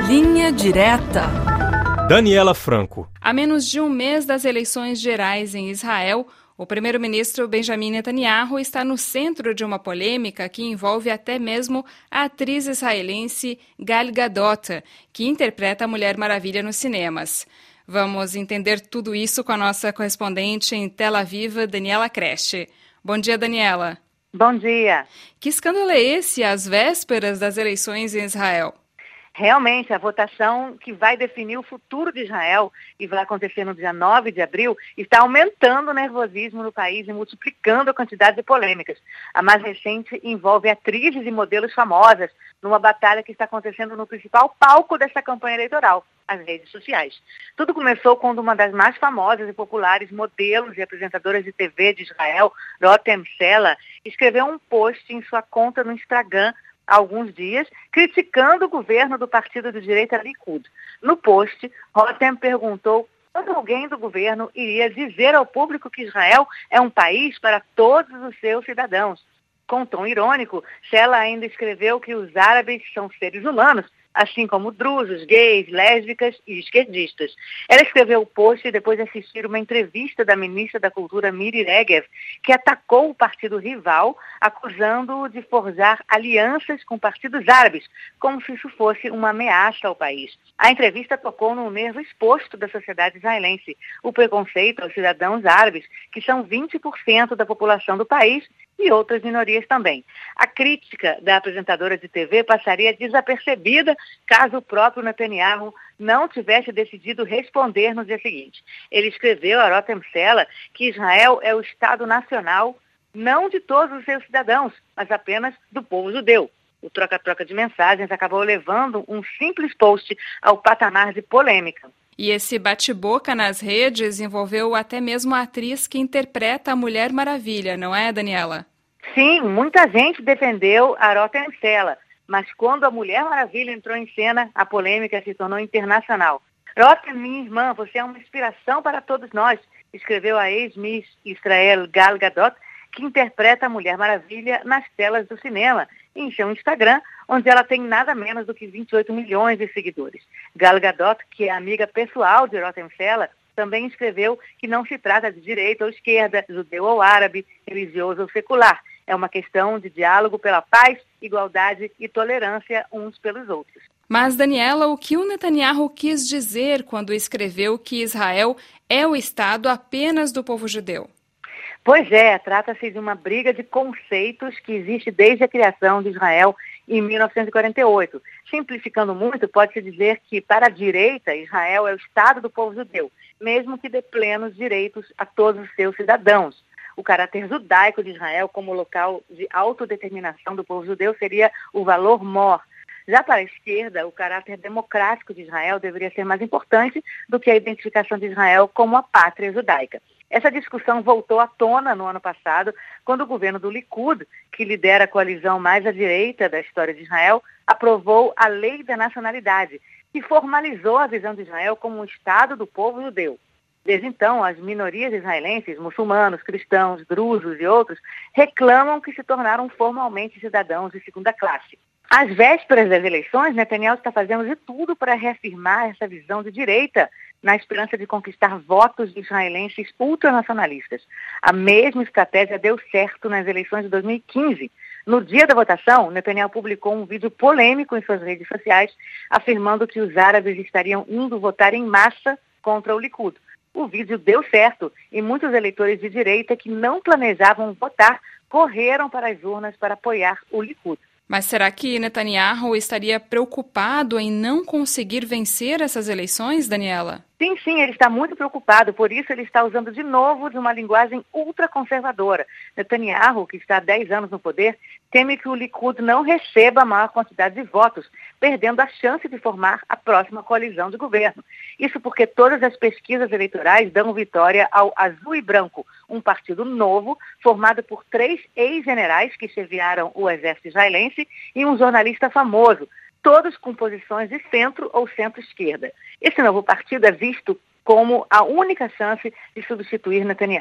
Linha Direta. Daniela Franco. A menos de um mês das eleições gerais em Israel, o primeiro-ministro Benjamin Netanyahu está no centro de uma polêmica que envolve até mesmo a atriz israelense Gal Gadot, que interpreta a Mulher Maravilha nos cinemas. Vamos entender tudo isso com a nossa correspondente em Tel Aviv, Daniela Creche. Bom dia, Daniela. Bom dia. Que escândalo é esse às vésperas das eleições em Israel? Realmente, a votação que vai definir o futuro de Israel e vai acontecer no dia 9 de abril está aumentando o nervosismo no país e multiplicando a quantidade de polêmicas. A mais recente envolve atrizes e modelos famosas numa batalha que está acontecendo no principal palco desta campanha eleitoral, as redes sociais. Tudo começou quando uma das mais famosas e populares modelos e apresentadoras de TV de Israel, Rotem Sela, escreveu um post em sua conta no Instagram há alguns dias, criticando o governo do partido de direita Likud. No post, Rotem perguntou quando alguém do governo iria dizer ao público que Israel é um país para todos os seus cidadãos. Com tom irônico, Sela ainda escreveu que os árabes são seres humanos, assim como drusos, gays, lésbicas e esquerdistas. Ela escreveu o post depois de assistir uma entrevista da ministra da Cultura Miri Regev, que atacou o partido rival, acusando-o de forjar alianças com partidos árabes, como se isso fosse uma ameaça ao país. A entrevista tocou no nervo exposto da sociedade israelense, o preconceito aos cidadãos árabes, que são 20% da população do país, e outras minorias também. A crítica da apresentadora de TV passaria desapercebida caso o próprio Netanyahu não tivesse decidido responder no dia seguinte. Ele escreveu a Rotem Sela que Israel é o Estado nacional não de todos os seus cidadãos, mas apenas do povo judeu. O troca-troca de mensagens acabou levando um simples post ao patamar de polêmica. E esse bate-boca nas redes envolveu até mesmo a atriz que interpreta a Mulher Maravilha, não é, Daniela? Sim, muita gente defendeu a Rotem Sela, mas quando a Mulher Maravilha entrou em cena, a polêmica se tornou internacional. Rotem, minha irmã, você é uma inspiração para todos nós, escreveu a ex-Miss Israel Gal Gadot, que interpreta a Mulher Maravilha nas telas do cinema, em seu Instagram, onde ela tem nada menos do que 28 milhões de seguidores. Gal Gadot, que é amiga pessoal de Rotem Sela, também escreveu que não se trata de direita ou esquerda, judeu ou árabe, religioso ou secular. É uma questão de diálogo pela paz, igualdade e tolerância uns pelos outros. Mas, Daniela, o que o Netanyahu quis dizer quando escreveu que Israel é o Estado apenas do povo judeu? Pois é, trata-se de uma briga de conceitos que existe desde a criação de Israel em 1948. Simplificando muito, pode-se dizer que, para a direita, Israel é o Estado do povo judeu, mesmo que dê plenos direitos a todos os seus cidadãos. O caráter judaico de Israel como local de autodeterminação do povo judeu seria o valor mor. Já para a esquerda, o caráter democrático de Israel deveria ser mais importante do que a identificação de Israel como a pátria judaica. Essa discussão voltou à tona no ano passado, quando o governo do Likud, que lidera a coalizão mais à direita da história de Israel, aprovou a Lei da Nacionalidade, que formalizou a visão de Israel como um Estado do povo judeu. Desde então, as minorias israelenses, muçulmanos, cristãos, drusos e outros, reclamam que se tornaram formalmente cidadãos de segunda classe. Às vésperas das eleições, Netanyahu está fazendo de tudo para reafirmar essa visão de direita, na esperança de conquistar votos de israelenses ultranacionalistas. A mesma estratégia deu certo nas eleições de 2015. No dia da votação, Netanyahu publicou um vídeo polêmico em suas redes sociais, afirmando que os árabes estariam indo votar em massa contra o Likud. O vídeo deu certo e muitos eleitores de direita que não planejavam votar correram para as urnas para apoiar o Likud. Mas será que Netanyahu estaria preocupado em não conseguir vencer essas eleições, Daniela? Sim, ele está muito preocupado, por isso ele está usando de novo de uma linguagem ultraconservadora. Netanyahu, que está há 10 anos no poder, teme que o Likud não receba a maior quantidade de votos, perdendo a chance de formar a próxima coalizão de governo. Isso porque todas as pesquisas eleitorais dão vitória ao Azul e Branco, um partido novo, formado por 3 ex-generais que chefiaram o exército israelense e um jornalista famoso, todos com posições de centro ou centro-esquerda. Esse novo partido é visto como a única chance de substituir Netanyahu.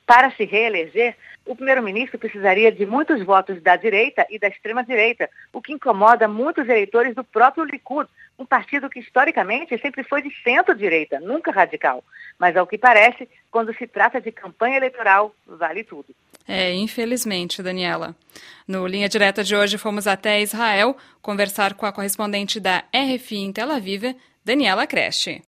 Para se reeleger, o primeiro-ministro precisaria de muitos votos da direita e da extrema-direita, o que incomoda muitos eleitores do próprio Likud, um partido que historicamente sempre foi de centro-direita, nunca radical. Mas, ao que parece, quando se trata de campanha eleitoral, vale tudo. Infelizmente, Daniela. No Linha Direta de hoje, fomos até Israel conversar com a correspondente da RFI em Tel Aviv, Daniela Creche.